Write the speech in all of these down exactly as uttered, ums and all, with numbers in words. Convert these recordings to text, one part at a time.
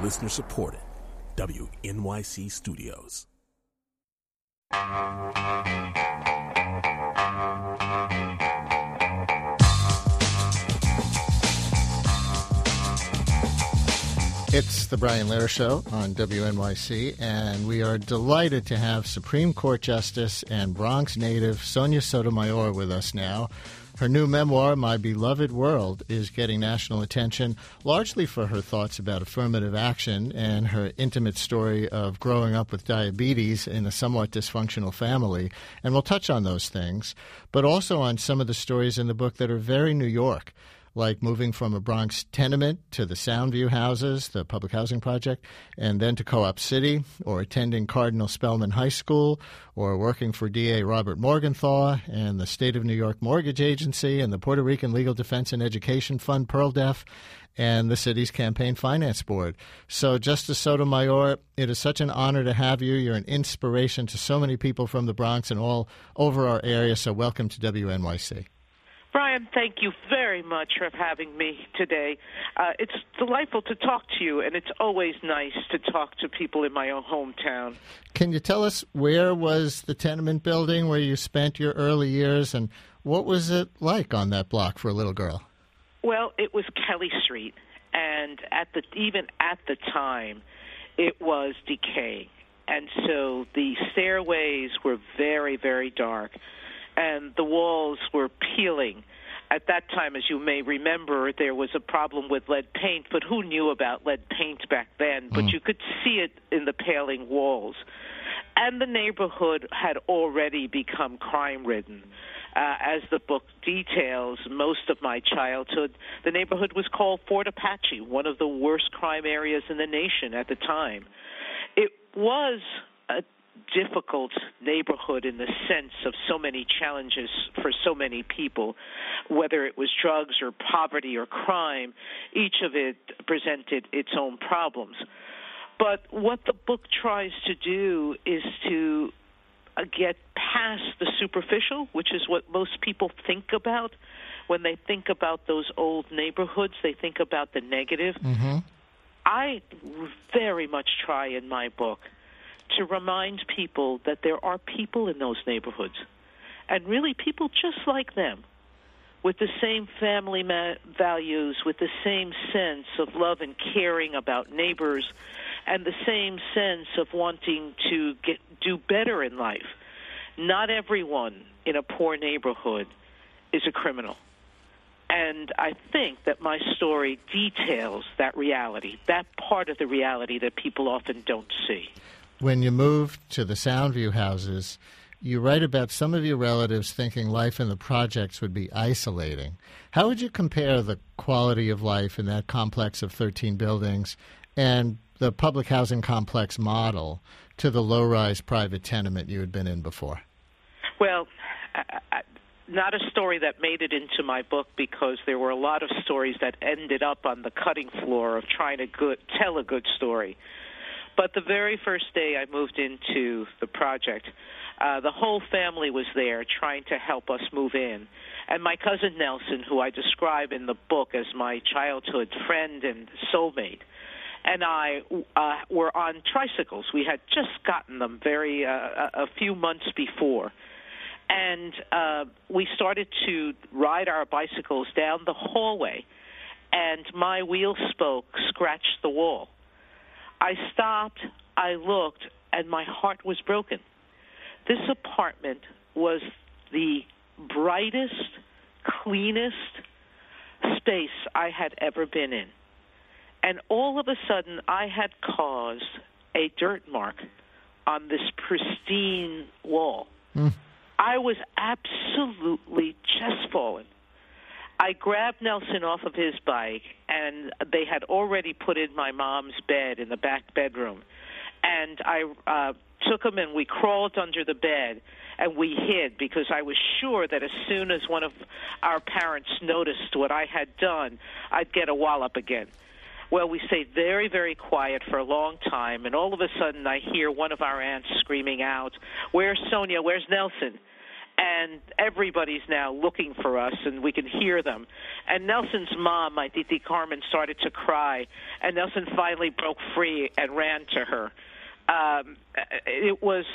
Listener supported. W N Y C Studios. It's the Brian Lehrer Show on W N Y C, and we are delighted to have Supreme Court Justice and Bronx native Sonia Sotomayor with us now. Her new memoir, My Beloved World, is getting national attention largely for her thoughts about affirmative action and her intimate story of growing up with diabetes in a somewhat dysfunctional family. And we'll touch on those things, but also on some of the stories in the book that are very New York, like moving from a Bronx tenement to the Soundview Houses, the public housing project, and then to Co-op City, or attending Cardinal Spellman High School, or working for D A Robert Morgenthau and the State of New York Mortgage Agency and the Puerto Rican Legal Defense and Education Fund, PearlDef, and the city's Campaign Finance Board. So, Justice Sotomayor, it is such an honor to have you. You're an inspiration to so many people from the Bronx and all over our area, so welcome to W N Y C. Brian, thank you very much for having me today. Uh, it's delightful to talk to you, and it's always nice to talk to people in my own hometown. Can you tell us where was the tenement building where you spent your early years, and what was it like on that block for a little girl? Well, it was Kelly Street, and at the even at the time, it was decaying. And so the stairways were very, very dark, and the walls were peeling. At that time, as you may remember, there was a problem with lead paint, but who knew about lead paint back then? But mm. you could see it in the paling walls. And the neighborhood had already become crime-ridden. Uh, as the book details, most of my childhood, the neighborhood was called Fort Apache, one of the worst crime areas in the nation at the time. It was a difficult neighborhood in the sense of so many challenges for so many people, whether it was drugs or poverty or crime. Each of it presented its own problems. But what the book tries to do is to uh, get past the superficial, which is what most people think about. When they think about those old neighborhoods, they think about the negative. Mm-hmm. I very much try in my book to remind people that there are people in those neighborhoods, and really people just like them, with the same family ma- values, with the same sense of love and caring about neighbors, and the same sense of wanting to get do better in life. Not everyone in a poor neighborhood is a criminal. And I think that my story details that reality, that part of the reality that people often don't see. When you moved to the Soundview Houses, you write about some of your relatives thinking life in the projects would be isolating. How would you compare the quality of life in that complex of thirteen buildings and the public housing complex model to the low-rise private tenement you had been in before? Well, I, I, not a story that made it into my book because there were a lot of stories that ended up on the cutting floor of trying to good, tell a good story. But the very first day I moved into the project, uh, the whole family was there trying to help us move in. And my cousin Nelson, who I describe in the book as my childhood friend and soulmate, and I uh, were on tricycles. We had just gotten them very uh, a few months before. And uh, we started to ride our bicycles down the hallway, and my wheel spoke scratched the wall. I stopped, I looked, and my heart was broken. This apartment was the brightest, cleanest space I had ever been in. And all of a sudden, I had caused a dirt mark on this pristine wall. Mm. I was absolutely chest-fallen. I grabbed Nelson off of his bike, and they had already put in my mom's bed in the back bedroom. And I uh, took him, and we crawled under the bed, and we hid because I was sure that as soon as one of our parents noticed what I had done, I'd get a wallop again. Well, we stayed very, very quiet for a long time, and all of a sudden I hear one of our aunts screaming out, "Where's Sonia? Where's Nelson?" and everybody's now looking for us, and we can hear them. And Nelson's mom, my Titi Carmen, started to cry, and Nelson finally broke free and ran to her. Um, it was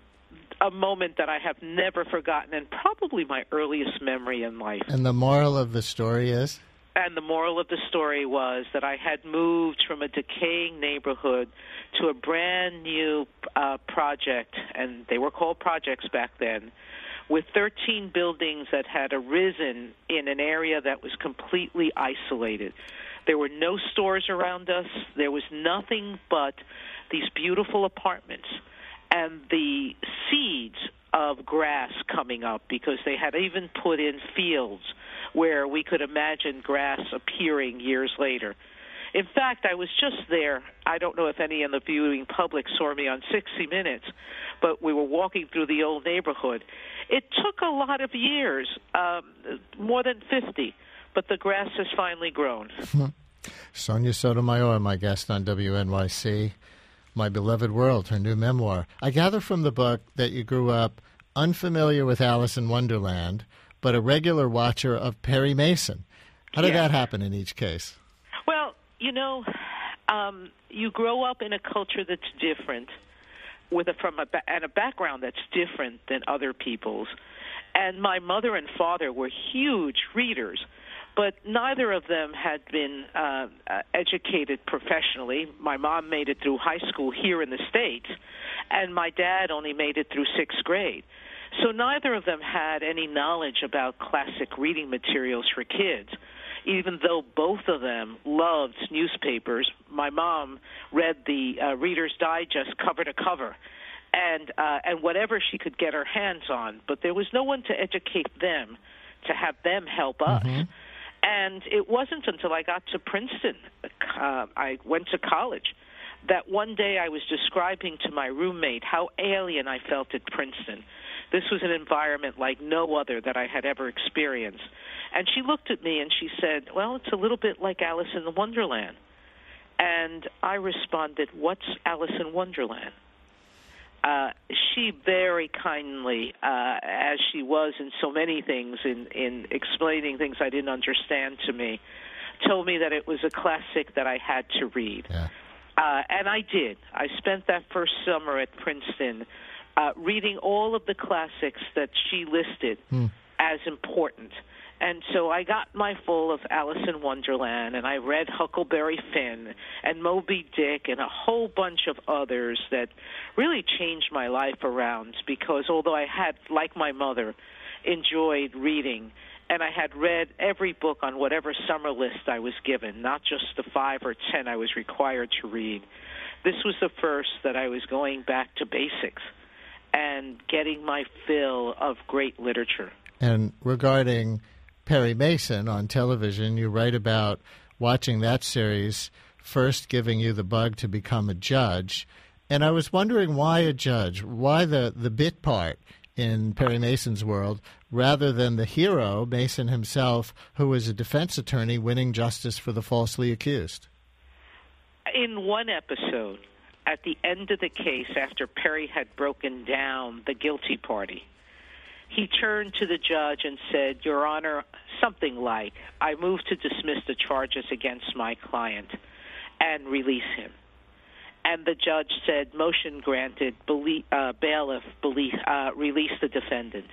a moment that I have never forgotten, and probably my earliest memory in life. And the moral of the story is? And the moral of the story was that I had moved from a decaying neighborhood to a brand new uh, project, and they were called projects back then, with thirteen buildings that had arisen in an area that was completely isolated. There were no stores around us. There was nothing but these beautiful apartments and the seeds of grass coming up, because they had even put in fields where we could imagine grass appearing years later. In fact, I was just there. I don't know if any in the viewing public saw me on sixty minutes, but we were walking through the old neighborhood. It took a lot of years, um, more than fifty, but the grass has finally grown. Sonia Sotomayor, my guest on W N Y C. My Beloved World, her new memoir. I gather from the book that you grew up unfamiliar with Alice in Wonderland, but a regular watcher of Perry Mason. How did Yeah. that happen in each case? Well, you know, um, you grow up in a culture that's different, with a, from a ba- and a background that's different than other people's. And my mother and father were huge readers, but neither of them had been uh, uh, educated professionally. My mom made it through high school here in the States, and my dad only made it through sixth grade. So neither of them had any knowledge about classic reading materials for kids, even though both of them loved newspapers. My mom read the uh, Reader's Digest cover to cover, and uh, and whatever she could get her hands on, but there was no one to educate them, to have them help us. Mm-hmm. And it wasn't until I got to Princeton, uh, I went to college, that one day I was describing to my roommate how alien I felt at Princeton. This was an environment like no other that I had ever experienced. And she looked at me and she said, well, it's a little bit like Alice in Wonderland. And I responded, what's Alice in Wonderland? Uh, she very kindly, uh, as she was in so many things, in, in explaining things I didn't understand to me, told me that it was a classic that I had to read. Yeah. Uh, and I did. I spent that first summer at Princeton uh, reading all of the classics that she listed hmm. as important. And so I got my full of Alice in Wonderland, and I read Huckleberry Finn and Moby Dick and a whole bunch of others that really changed my life around, because although I had, like my mother, enjoyed reading, and I had read every book on whatever summer list I was given, not just the five or ten I was required to read, this was the first that I was going back to basics and getting my fill of great literature. And regarding Perry Mason on television, you write about watching that series first giving you the bug to become a judge. And I was wondering why a judge, why the, the bit part in Perry Mason's world rather than the hero, Mason himself, who was a defense attorney winning justice for the falsely accused. In one episode, at the end of the case, after Perry had broken down the guilty party, he turned to the judge and said, Your Honor, something like, I move to dismiss the charges against my client and release him. And the judge said, motion granted, belie- uh, bailiff, belie- uh, release the defendant.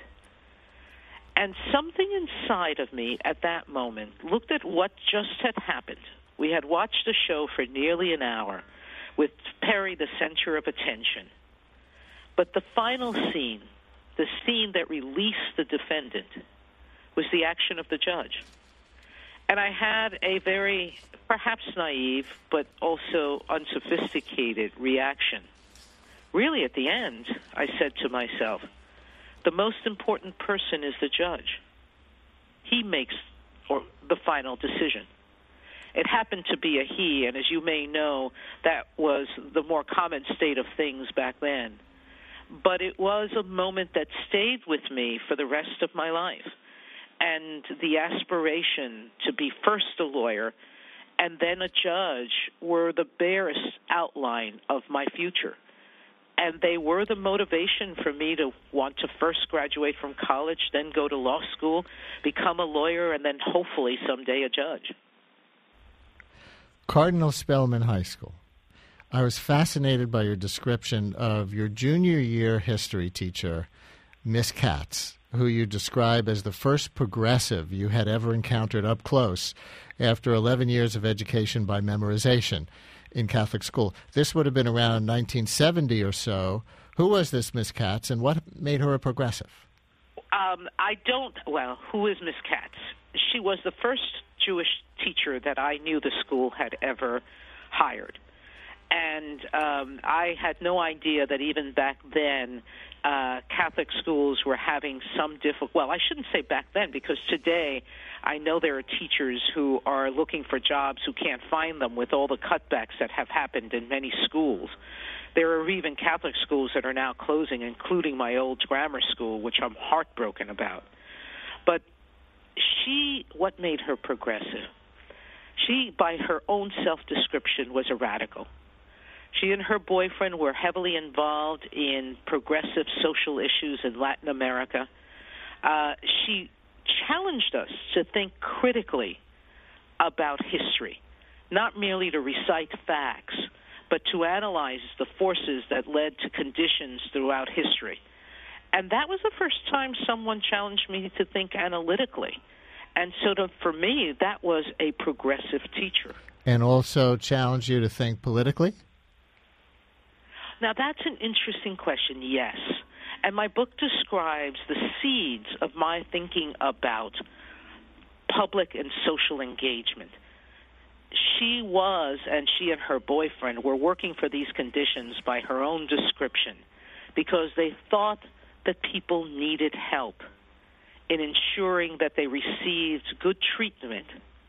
And something inside of me at that moment looked at what just had happened. We had watched the show for nearly an hour with Perry the center of attention. But the final scene, the scene that released the defendant, was the action of the judge. And I had a very, perhaps naive, but also unsophisticated reaction. Really, at the end, I said to myself, the most important person is the judge. He makes or the final decision. It happened to be a he, and as you may know, that was the more common state of things back then. But it was a moment that stayed with me for the rest of my life. And the aspiration to be first a lawyer and then a judge were the barest outline of my future. and they were the motivation for me to want to first graduate from college, then go to law school, become a lawyer, and then hopefully someday a judge. Cardinal Spellman High School. I was fascinated by your description of your junior year history teacher, Miss Katz, who you describe as the first progressive you had ever encountered up close after eleven years of education by memorization in Catholic school. This would have been around nineteen seventy or so. Who was this Miss Katz, and what made her a progressive? Um, I don't, well, who is Miss Katz? She was the first Jewish teacher that I knew the school had ever hired. And um, I had no idea that even back then uh, Catholic schools were having some difficult. Well, I shouldn't say back then, because today I know there are teachers who are looking for jobs who can't find them with all the cutbacks that have happened in many schools. There are even Catholic schools that are now closing, including my old grammar school, which I'm heartbroken about. But she, what made her progressive? She, by her own self-description, was a radical. She and her boyfriend were heavily involved in progressive social issues in Latin America. Uh, she challenged us to think critically about history, not merely to recite facts, but to analyze the forces that led to conditions throughout history. And that was the first time someone challenged me to think analytically. And so to, for me, that was a progressive teacher. And also challenged you to think politically? Now, that's an interesting question, yes. And my book describes the seeds of my thinking about public and social engagement. She was, and she and her boyfriend were working for these conditions by her own description because they thought that people needed help in ensuring that they received good treatment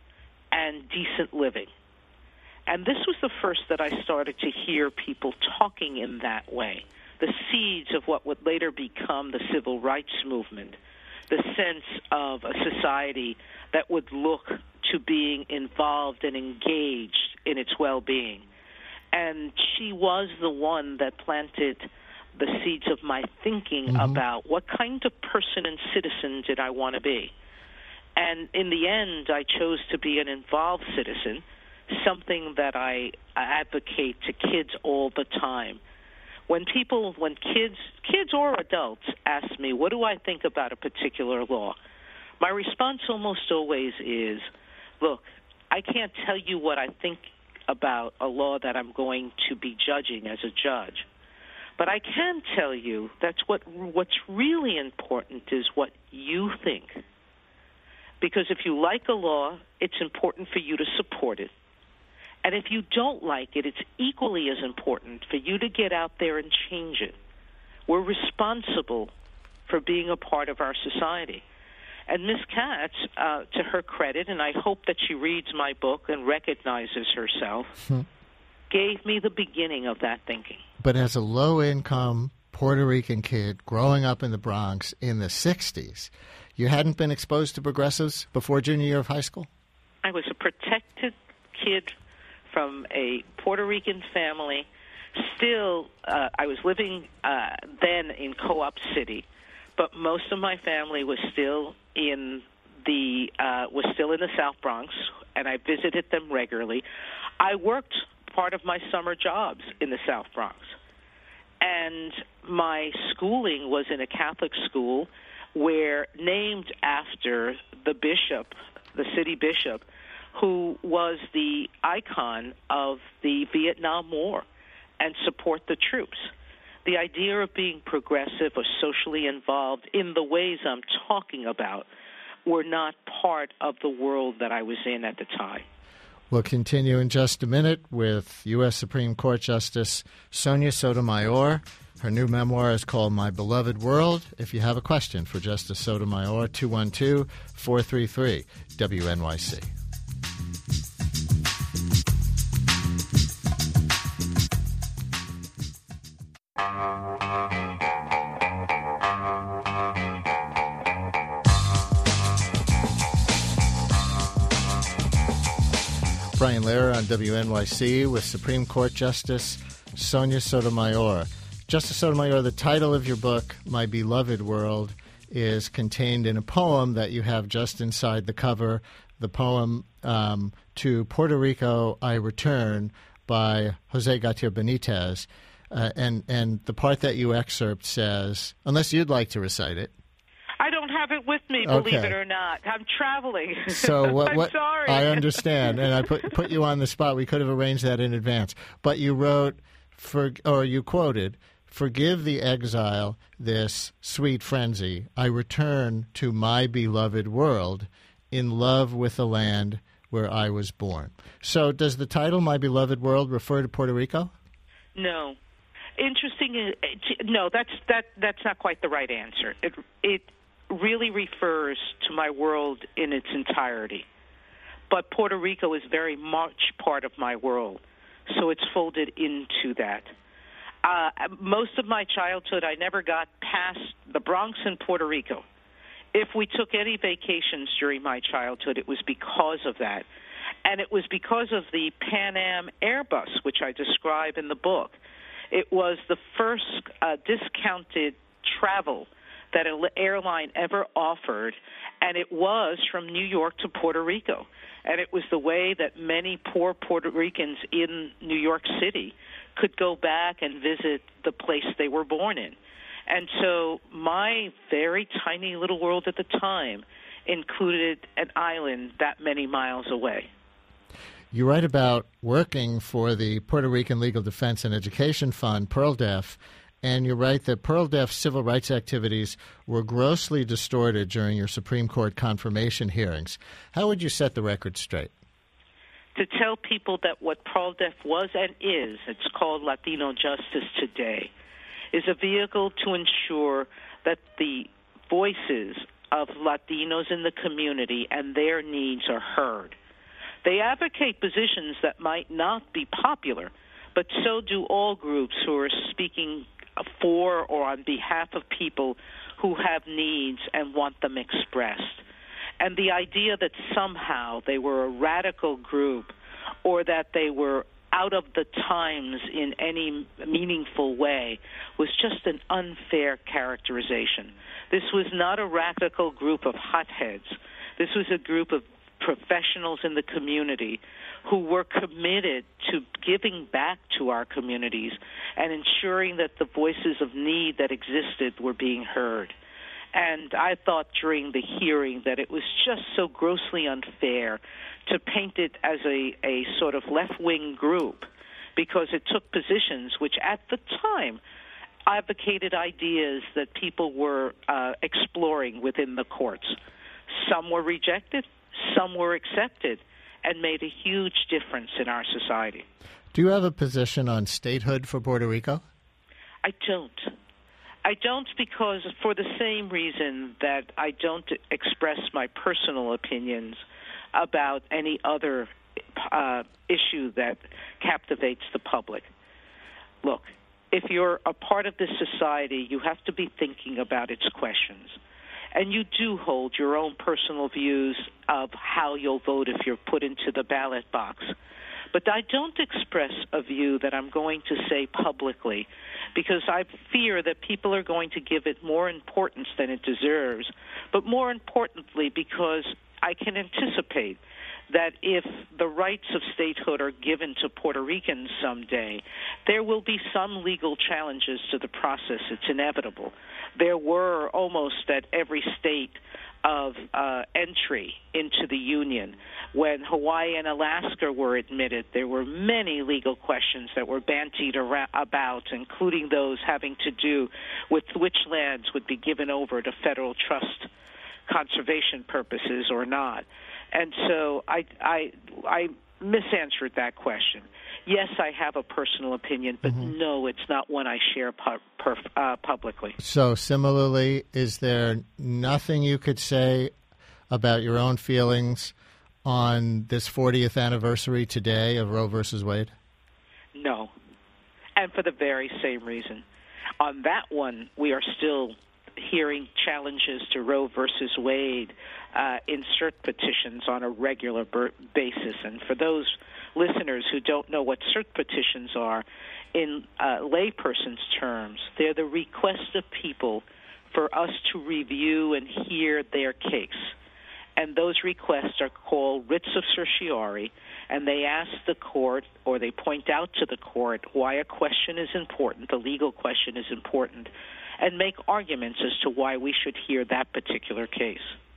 and decent living. And this was the first that I started to hear people talking in that way, the seeds of what would later become the civil rights movement, the sense of a society that would look to being involved and engaged in its well-being. And she was the one that planted the seeds of my thinking mm-hmm. about what kind of person and citizen did I want to be. And in the end, I chose to be an involved citizen, something that I advocate to kids all the time. When people, when kids, kids or adults ask me, what do I think about a particular law? My response almost always is, look, I can't tell you what I think about a law that I'm going to be judging as a judge. But I can tell you that's what what's really important is what you think. Because if you like a law, it's important for you to support it. And if you don't like it, it's equally as important for you to get out there and change it. We're responsible for being a part of our society. And Miss Katz, uh, to her credit, and I hope that she reads my book and recognizes herself, hmm. gave me the beginning of that thinking. But as a low-income Puerto Rican kid growing up in the Bronx in the sixties, you hadn't been exposed to progressives before junior year of high school? I was a protected kid from a Puerto Rican family. Still, uh, I was living uh, then in Co-op City, but most of my family was still in the uh, was still in the South Bronx, and I visited them regularly. I worked part of my summer jobs in the South Bronx, and my schooling was in a Catholic school where, named after the bishop, the city bishop, who was the icon of the Vietnam War and support the troops. The idea of being progressive or socially involved in the ways I'm talking about were not part of the world that I was in at the time. We'll continue in just a minute with U S Supreme Court Justice Sonia Sotomayor. Her new memoir is called My Beloved World. If you have a question for Justice Sotomayor, two one two, four three three, W N Y C. Brian Lehrer on W N Y C with Supreme Court Justice Sonia Sotomayor. Justice Sotomayor, the title of your book, My Beloved World, is contained in a poem that you have just inside the cover, the poem um, To Puerto Rico I Return by Jose Gautier Benitez. Uh, and, and the part that you excerpt says, unless you'd like to recite it. I don't have it with me, believe Okay. it or not. I'm traveling. So what, I'm what, sorry. I understand, and I put put you on the spot. We could have arranged that in advance. But you wrote, for, or you quoted, "Forgive the exile, this sweet frenzy. I return to my beloved world, in love with the land where I was born." So does the title, My Beloved World, refer to Puerto Rico? No. Interesting. No, that's that. That's not quite the right answer. It it really refers to my world in its entirety. But Puerto Rico is very much part of my world, so it's folded into that. Uh, most of my childhood, I never got past the Bronx and Puerto Rico. If we took any vacations during my childhood, it was because of that. And it was because of the Pan Am Airbus, which I describe in the book. It was the first uh, discounted travel that an airline ever offered, and it was from New York to Puerto Rico. And it was the way that many poor Puerto Ricans in New York City could go back and visit the place they were born in. And so my very tiny little world at the time included an island that many miles away. You write about working for the Puerto Rican Legal Defense and Education Fund, PearlDef, and you write that PearlDef's civil rights activities were grossly distorted during your Supreme Court confirmation hearings. How would you set the record straight? To tell people that what PearlDef was and is, it's called Latino Justice Today, is a vehicle to ensure that the voices of Latinos in the community and their needs are heard. They advocate positions that might not be popular, but so do all groups who are speaking for or on behalf of people who have needs and want them expressed. And the idea that somehow they were a radical group or that they were out of the times in any meaningful way was just an unfair characterization. This was not a radical group of hotheads. This was a group of professionals in the community who were committed to giving back to our communities and ensuring that the voices of need that existed were being heard. And I thought during the hearing that it was just so grossly unfair to paint it as a, a sort of left-wing group because it took positions which at the time advocated ideas that people were uh, exploring within the courts. Some were rejected, some were accepted, and made a huge difference in our society. Do you have a position on statehood for Puerto Rico? I don't. I don't because for the same reason that I don't express my personal opinions about any other uh, issue that captivates the public. Look, if you're a part of this society, you have to be thinking about its questions. And you do hold your own personal views of how you'll vote if you're put into the ballot box. But I don't express a view that I'm going to say publicly because I fear that people are going to give it more importance than it deserves, but more importantly because I can anticipate that if the rights of statehood are given to Puerto Ricans someday, there will be some legal challenges to the process. It's inevitable. There were almost at every state of uh, entry into the Union. When Hawaii and Alaska were admitted, there were many legal questions that were bandied around, about, including those having to do with which lands would be given over to federal trust conservation purposes or not. And so I, I, I misanswered that question. Yes, I have a personal opinion, but mm-hmm. no, it's not one I share pu- per, uh, publicly. So similarly, is there nothing you could say about your own feelings on this fortieth anniversary today of Roe versus Wade? No, and for the very same reason. On that one, we are still hearing challenges to Roe versus Wade uh, in cert petitions on a regular ber- basis. And for those listeners who don't know what cert petitions are, in uh, layperson's terms, they're the request of people for us to review and hear their case. And those requests are called writs of certiorari, and they ask the court, or they point out to the court, why a question is important, the legal question is important, and make arguments as to why we should hear that particular case.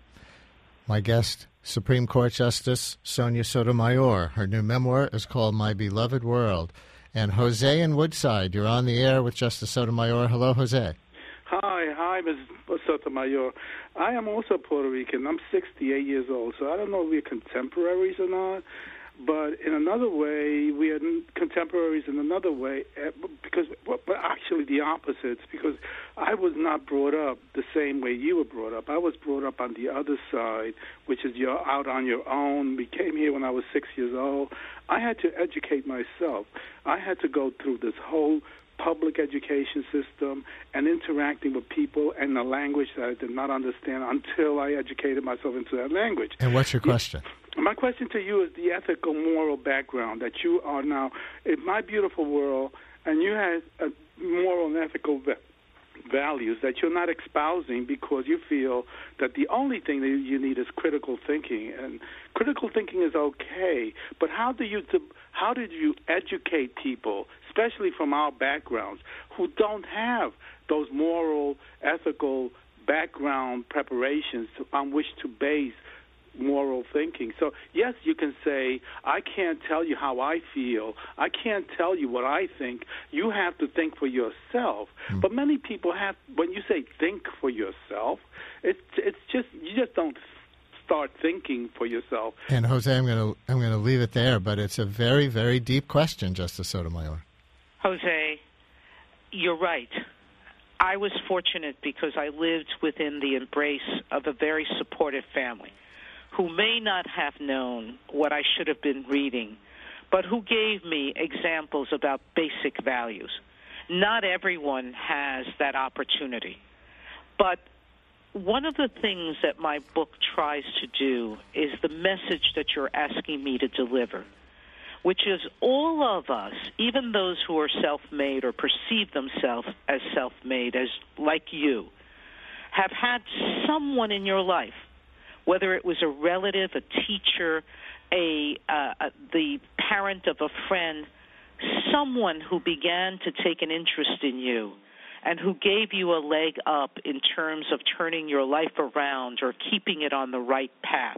My guest, Supreme Court Justice Sonia Sotomayor. Her new memoir is called My Beloved World. And Jose in Woodside, you're on the air with Justice Sotomayor. Hello, Jose. Hi, hi, Miz Sotomayor. I am also Puerto Rican. I'm sixty-eight years old, so I don't know if we're contemporaries or not. But in another way, we are contemporaries in another way, because, but actually the opposites, because I was not brought up the same way you were brought up. I was brought up on the other side, which is you're out on your own. We came here when I was six years old. I had to educate myself. I had to go through this whole public education system and interacting with people and a language that I did not understand until I educated myself into that language. And what's your question? My question to you is the ethical, moral background that you are now in My Beautiful World, and you have a moral and ethical va- values that you're not espousing because you feel that the only thing that you need is critical thinking. And critical thinking is okay, but how do you how did you educate people, especially from our backgrounds, who don't have those moral, ethical background preparations to, on which to base moral thinking? So, yes, you can say, I can't tell you how I feel. I can't tell you what I think. You have to think for yourself. Mm. But many people have, when you say think for yourself, it's it's just, you just don't start thinking for yourself. And, Jose, I'm going to I'm going to leave it there, but it's a very, very deep question, Justice Sotomayor. Jose, you're right. I was fortunate because I lived within the embrace of a very supportive family who may not have known what I should have been reading, but who gave me examples about basic values. Not everyone has that opportunity. But one of the things that my book tries to do is the message that you're asking me to deliver, which is all of us, even those who are self-made or perceive themselves as self-made, as like you, have had someone in your life, whether it was a relative, a teacher, a, uh, a the parent of a friend, someone who began to take an interest in you and who gave you a leg up in terms of turning your life around or keeping it on the right path.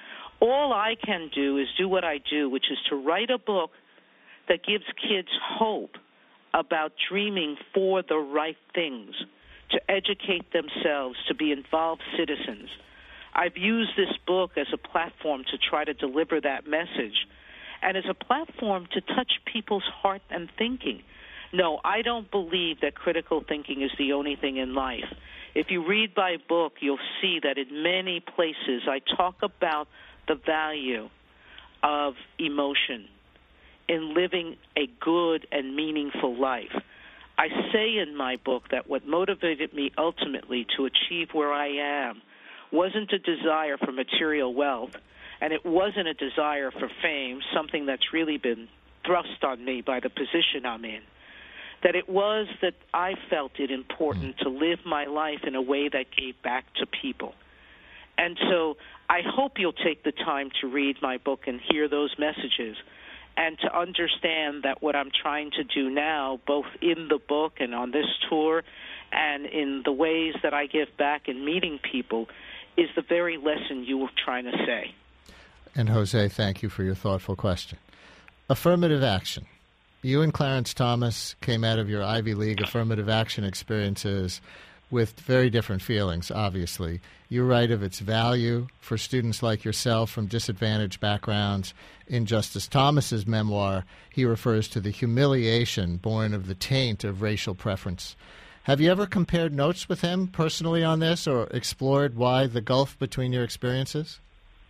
All I can do is do what I do, which is to write a book that gives kids hope about dreaming for the right things, to educate themselves, to be involved citizens. I've used this book as a platform to try to deliver that message and as a platform to touch people's heart and thinking. No, I don't believe that critical thinking is the only thing in life. If you read my book, you'll see that in many places I talk about the value of emotion in living a good and meaningful life. I say in my book that what motivated me ultimately to achieve where I am wasn't a desire for material wealth, and it wasn't a desire for fame, something that's really been thrust on me by the position I'm in, that it was that I felt it important to live my life in a way that gave back to people. And so I hope you'll take the time to read my book and hear those messages and to understand that what I'm trying to do now, both in the book and on this tour and in the ways that I give back in meeting people, is the very lesson you were trying to say. And, Jose, thank you for your thoughtful question. Affirmative action. You and Clarence Thomas came out of your Ivy League affirmative action experiences with very different feelings, obviously. You write of its value for students like yourself from disadvantaged backgrounds. In Justice Thomas's memoir, he refers to the humiliation born of the taint of racial preference. Have you ever compared notes with him personally on this or explored why the gulf between your experiences?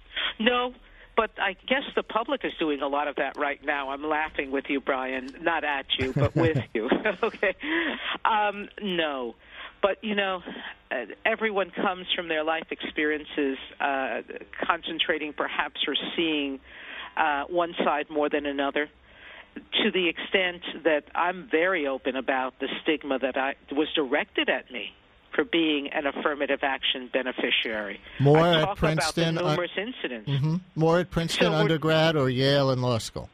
No, but I guess the public is doing a lot of that right now. I'm laughing with you, Brian, not at you, but with you. Okay. Um, no. But, you know, uh, everyone comes from their life experiences, uh, concentrating perhaps or seeing uh, one side more than another, to the extent that I'm very open about the stigma that I, was directed at me for being an affirmative action beneficiary. More I at talk Princeton, about the numerous uh, incidents. Mm-hmm. More at Princeton so undergrad or Yale and law school?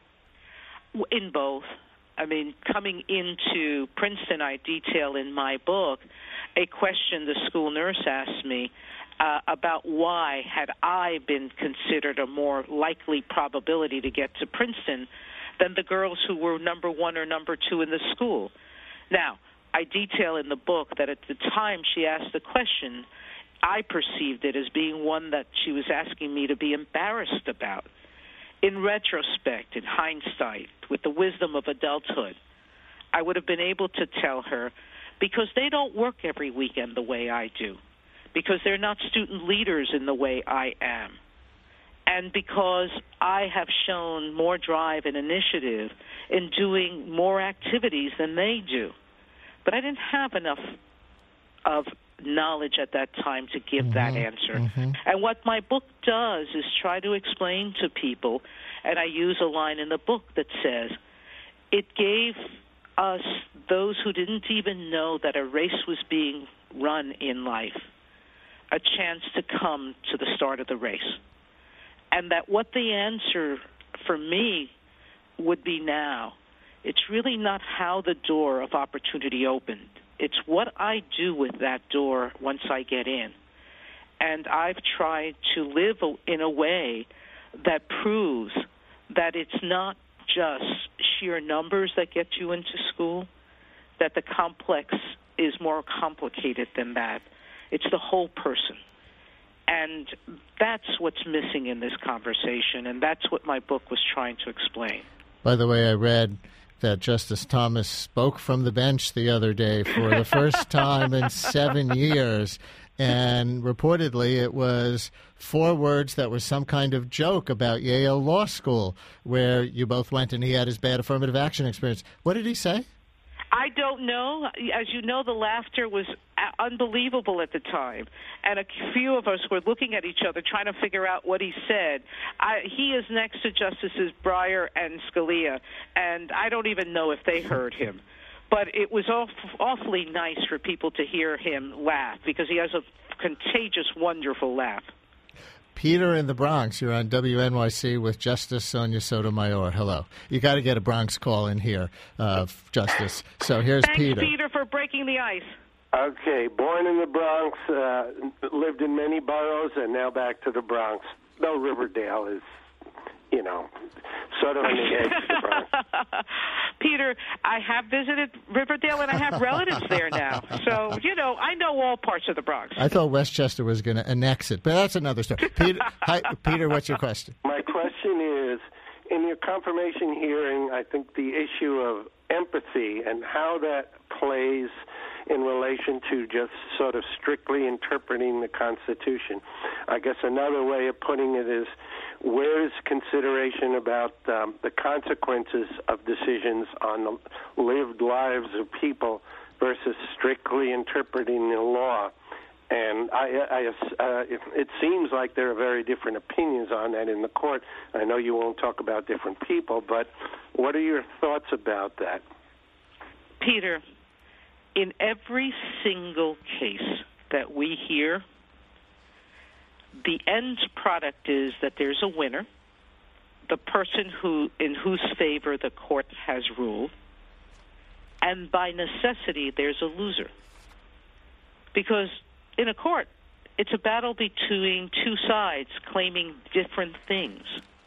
In both. I mean, coming into Princeton, I detail in my book a question the school nurse asked me uh, about why had I been considered a more likely probability to get to Princeton than the girls who were number one or number two in the school. Now, I detail in the book that at the time she asked the question, I perceived it as being one that she was asking me to be embarrassed about. In retrospect, in hindsight, with the wisdom of adulthood, I would have been able to tell her, because they don't work every weekend the way I do, because they're not student leaders in the way I am, and because I have shown more drive and initiative in doing more activities than they do. But I didn't have enough of knowledge at that time to give mm-hmm, that answer. Mm-hmm. And what my book does is try to explain to people, and I use a line in the book that says, it gave us, those who didn't even know that a race was being run in life, a chance to come to the start of the race. And that what the answer for me would be now, it's really not how the door of opportunity opened. It's what I do with that door once I get in. And I've tried to live in a way that proves that it's not just sheer numbers that get you into school, that the complex is more complicated than that. It's the whole person. And that's what's missing in this conversation, and that's what my book was trying to explain. By the way, I read that Justice Thomas spoke from the bench the other day for the first time in seven years, and reportedly it was four words that were some kind of joke about Yale Law School, where you both went and he had his bad affirmative action experience. What did he say? I don't know. As you know, the laughter was unbelievable at the time, and a few of us were looking at each other trying to figure out what he said. I, he is next to Justices Breyer and Scalia, and I don't even know if they heard him. But it was aw- awfully nice for people to hear him laugh, because he has a contagious, wonderful laugh. Peter in the Bronx, you're on W N Y C with Justice Sonia Sotomayor. Hello. You got to get a Bronx call in here, uh, Justice. So here's Thanks, Peter. Thanks, Peter, for breaking the ice. Okay, born in the Bronx, uh, lived in many boroughs, and now back to the Bronx. Though Riverdale is, you know, sort of on the edge of the Bronx. Peter, I have visited Riverdale, and I have relatives there now. So, you know, I know all parts of the Bronx. I thought Westchester was going to annex it, but that's another story. Peter, hi, Peter, what's your question? My question is, in your confirmation hearing, I think the issue of empathy and how that plays in relation to just sort of strictly interpreting the Constitution. I guess another way of putting it is, where is consideration about um, the consequences of decisions on the lived lives of people versus strictly interpreting the law? And I, I, uh, it, it seems like there are very different opinions on that in the court. I know you won't talk about different people, but what are your thoughts about that? Peter, in every single case that we hear, the end product is that there's a winner, the person who in whose favor the court has ruled, and by necessity there's a loser. Because in a court, it's a battle between two sides claiming different things.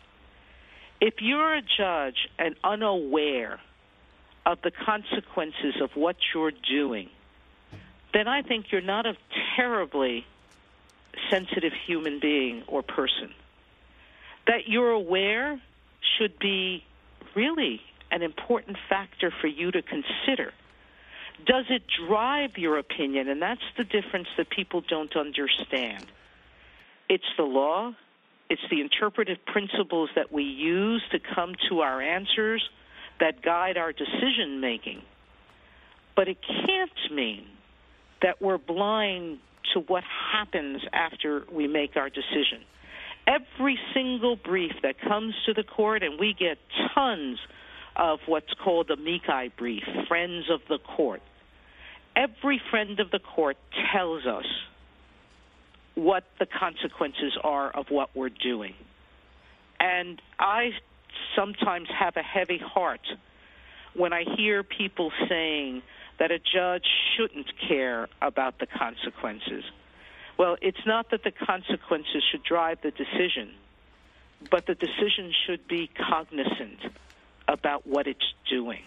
If you're a judge and unaware of the consequences of what you're doing, then I think you're not a terribly sensitive human being or person. That you're aware should be really an important factor for you to consider. Does it drive your opinion? And that's the difference that people don't understand. It's the law. It's the interpretive principles that we use to come to our answers that guide our decision-making. But it can't mean that we're blind to what happens after we make our decision. Every single brief that comes to the court, and we get tons of what's called a amici brief, friends of the court. Every friend of the court tells us what the consequences are of what we're doing. And I sometimes have a heavy heart when I hear people saying that a judge shouldn't care about the consequences. Well, it's not that the consequences should drive the decision, but the decision should be cognizant about what it's doing.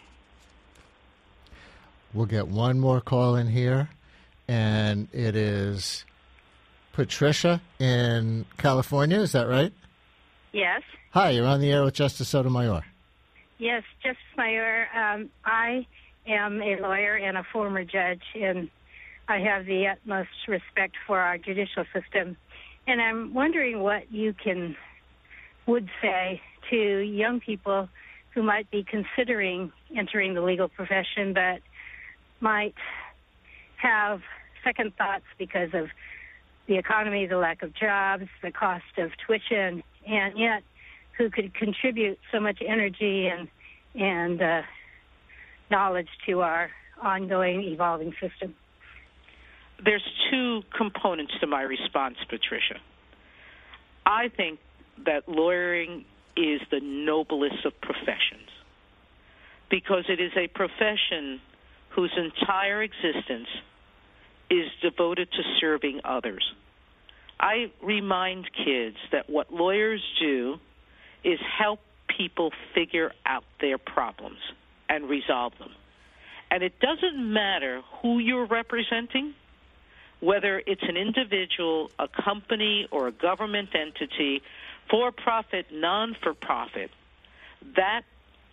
We'll get one more call in here, and it is Patricia in California. Is that right? Yes. Hi, you're on the air with Justice Sotomayor. Yes, Justice Sotomayor. Um, I am a lawyer and a former judge, and I have the utmost respect for our judicial system. And I'm wondering what you can would say to young people who might be considering entering the legal profession but might have second thoughts because of the economy, the lack of jobs, the cost of tuition, and yet who could contribute so much energy and and uh, knowledge to our ongoing evolving system. There's two components to my response, Patricia. I think that lawyering is the noblest of professions because it is a profession whose entire existence is devoted to serving others. I remind kids that what lawyers do is help people figure out their problems and resolve them. And it doesn't matter who you're representing, whether it's an individual, a company, or a government entity, for-profit, non-for-profit, that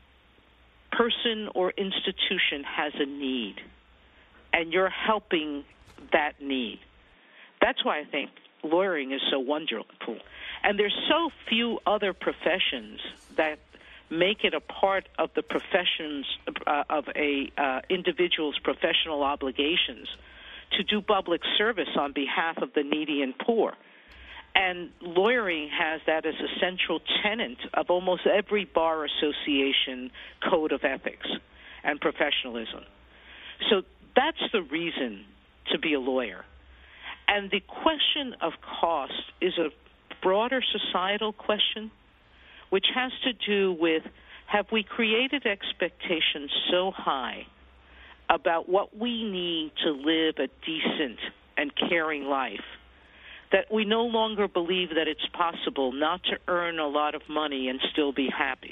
person or institution has a need, and you're helping that need. That's why I think lawyering is so wonderful. And there's so few other professions that make it a part of the professions uh, of a uh, individual's professional obligations to do public service on behalf of the needy and poor. And lawyering has that as a central tenet of almost every bar association code of ethics and professionalism. So that's the reason to be a lawyer. And the question of cost is a broader societal question, which has to do with, have we created expectations so high about what we need to live a decent and caring life that we no longer believe that it's possible not to earn a lot of money and still be happy?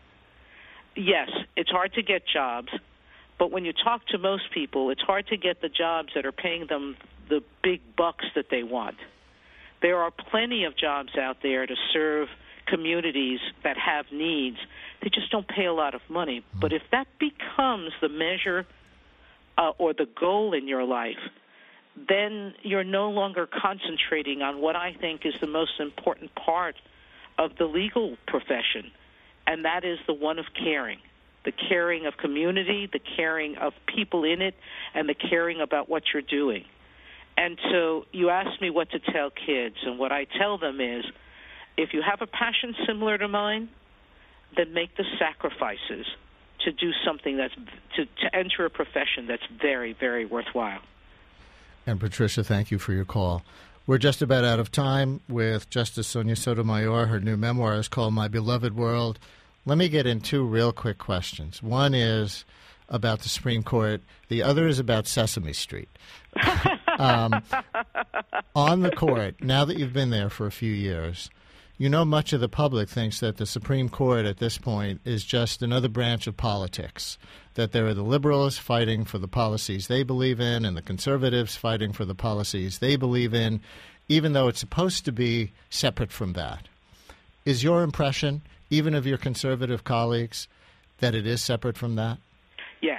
Yes, it's hard to get jobs, but when you talk to most people, it's hard to get the jobs that are paying them the big bucks that they want. There are plenty of jobs out there to serve communities that have needs. They just don't pay a lot of money. But if that becomes the measure uh, or the goal in your life, then you're no longer concentrating on what I think is the most important part of the legal profession, and that is the one of caring, the caring of community, the caring of people in it, and the caring about what you're doing. And so you asked me what to tell kids, and what I tell them is, if you have a passion similar to mine, then make the sacrifices to do something that's, to, to enter a profession that's very, very worthwhile. And Patricia, thank you for your call. We're just about out of time with Justice Sonia Sotomayor. Her new memoir is called My Beloved World. Let me get in two real quick questions. One is about the Supreme Court. The other is about Sesame Street. um, on the court, now that you've been there for a few years, you know much of the public thinks that the Supreme Court at this point is just another branch of politics, that there are the liberals fighting for the policies they believe in and the conservatives fighting for the policies they believe in, even though it's supposed to be separate from that. Is your impression, even of your conservative colleagues, that it is separate from that? Yes.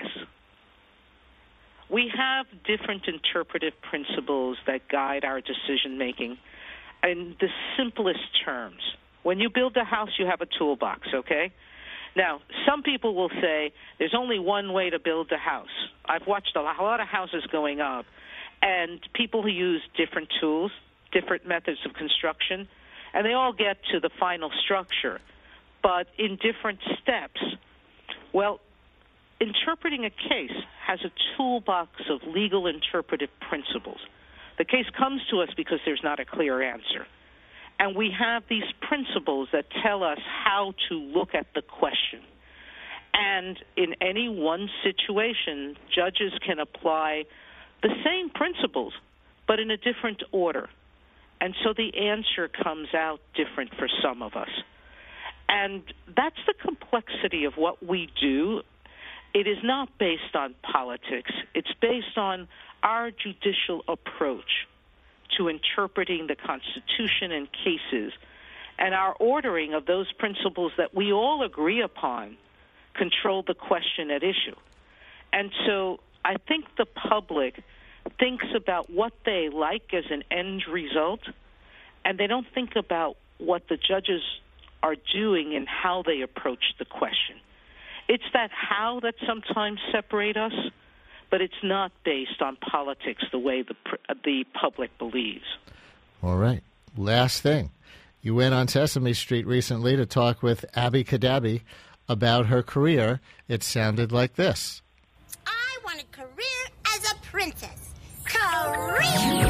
We have different interpretive principles that guide our decision-making. In the simplest terms, when you build a house, you have a toolbox, okay? Now, some people will say there's only one way to build a house. I've watched a lot of houses going up, and people who use different tools, different methods of construction, and they all get to the final structure, but in different steps. Well, interpreting a case has a toolbox of legal interpretive principles. The case comes to us because there's not a clear answer. And we have these principles that tell us how to look at the question. And in any one situation, judges can apply the same principles, but in a different order. And so the answer comes out different for some of us. And that's the complexity of what we do. It is not based on politics. It's based on our judicial approach to interpreting the Constitution and cases, and our ordering of those principles that we all agree upon control the question at issue. And so I think the public thinks about what they like as an end result, and they don't think about what the judges are doing and how they approach the question. It's that how that sometimes separate us, but it's not based on politics the way the the public believes. All right. Last thing. You went on Sesame Street recently to talk with Abby Cadabby about her career. It sounded like this. I want a career as a princess. Career!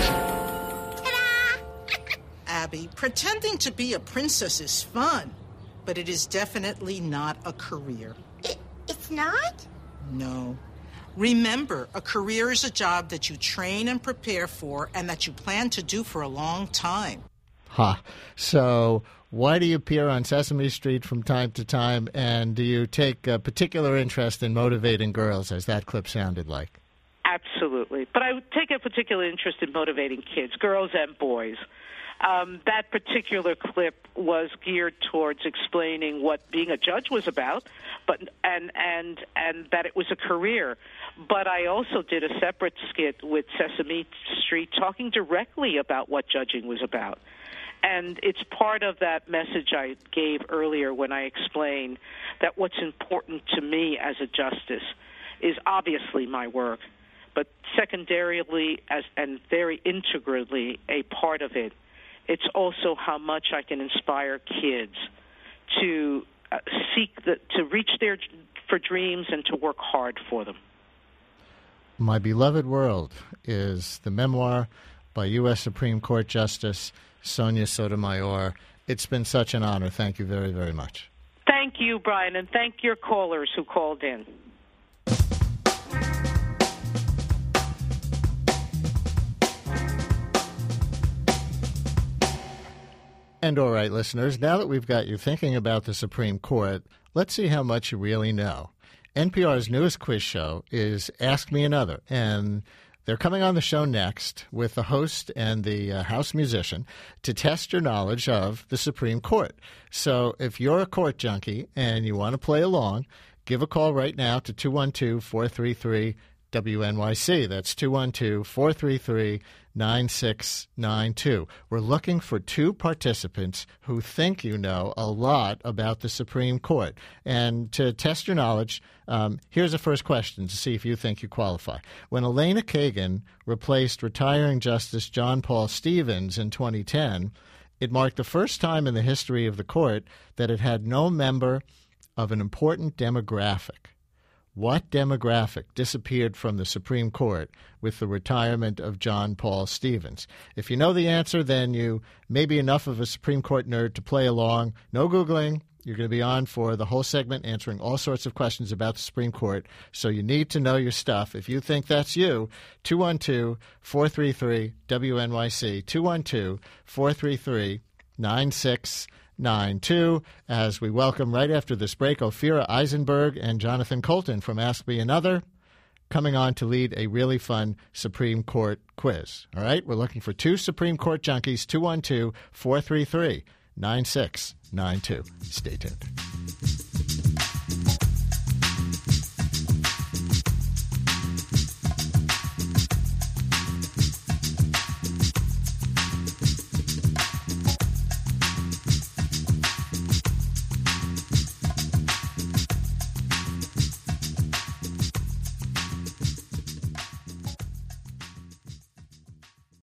Ta-da! Abby, pretending to be a princess is fun, but it is definitely not a career. It, it's not? No. Remember, a career is a job that you train and prepare for and that you plan to do for a long time. Ha. Huh. So why do you appear on Sesame Street from time to time, and do you take a particular interest in motivating girls, as that clip sounded like? Absolutely. But I would take a particular interest in motivating kids, girls and boys. Um, that particular clip was geared towards explaining what being a judge was about, but and and and that it was a career. But I also did a separate skit with Sesame Street talking directly about what judging was about. And it's part of that message I gave earlier when I explained that what's important to me as a justice is obviously my work, but secondarily as and very integrally a part of it, it's also how much I can inspire kids to uh, seek the, to reach their for dreams and to work hard for them. My Beloved World is the memoir by U S Supreme Court Justice Sonia Sotomayor. It's been such an honor. Thank you very, very much. Thank you, Brian, and thank your callers who called in. And all right, listeners, now that we've got you thinking about the Supreme Court, let's see how much you really know. N P R's newest quiz show is Ask Me Another, and they're coming on the show next with the host and the uh, house musician to test your knowledge of the Supreme Court. So if you're a court junkie and you want to play along, give a call right now to two one two, four three three, W N Y C. That's two one two, four three three, nine six nine two. We're looking for two participants who think you know a lot about the Supreme Court. And to test your knowledge, um, here's the first question to see if you think you qualify. When Elena Kagan replaced retiring Justice John Paul Stevens in twenty ten, it marked the first time in the history of the court that it had no member of an important demographic. What demographic disappeared from the Supreme Court with the retirement of John Paul Stevens? If you know the answer, then you may be enough of a Supreme Court nerd to play along. No Googling. You're going to be on for the whole segment answering all sorts of questions about the Supreme Court, so you need to know your stuff. If you think that's you, two one two, four three three, W N Y C, two one two, four three three, nine six nine two, as we welcome right after this break Ophira Eisenberg and Jonathan Colton from Ask Me Another, coming on to lead a really fun Supreme Court quiz. All right, we're looking for two Supreme Court junkies, two one two, four three three, nine six nine two. Stay tuned.